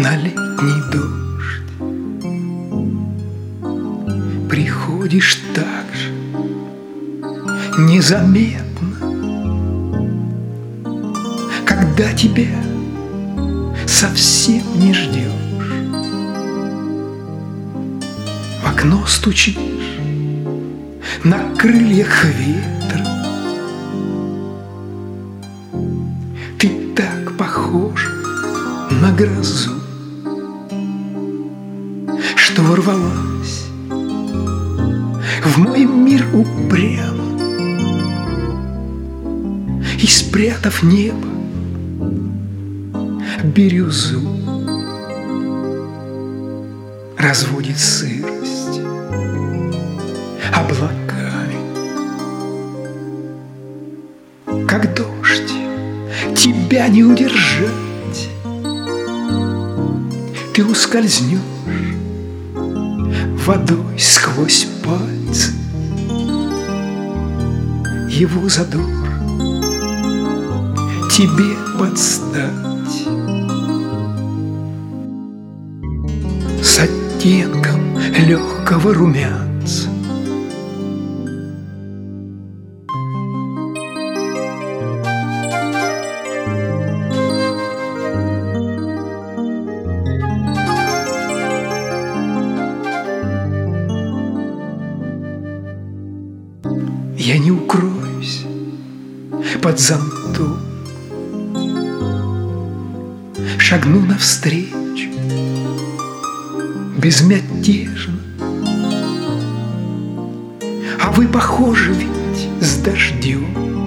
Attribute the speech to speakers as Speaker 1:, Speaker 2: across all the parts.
Speaker 1: на летний дождь. Приходишь так же незаметно, когда тебя совсем не ждешь. В окно стучишь, на крыльях ветра. Ты так похожа на грозу, что ворвалась в мой мир упрямо и, спрятав небо, бирюзу, разводит сырость облаками. Как дождь, тебя не удержать, ты ускользнешь водой сквозь пальцы. Его задор тебе подстать, с оттенком легкого румянца. Я не укроюсь под зонтом, шагну навстречу безмятежно. А вы похожи ведь с дождем,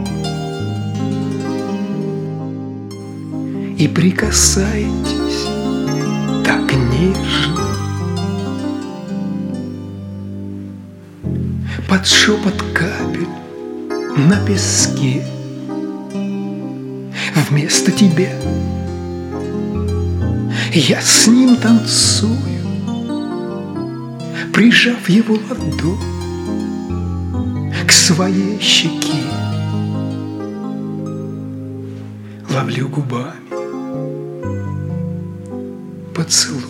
Speaker 1: и прикасаетесь так нежно. Под шепот капель на песке вместо тебя я с ним танцую, прижав его ладонь к своей щеке. Ловлю губами поцелуй.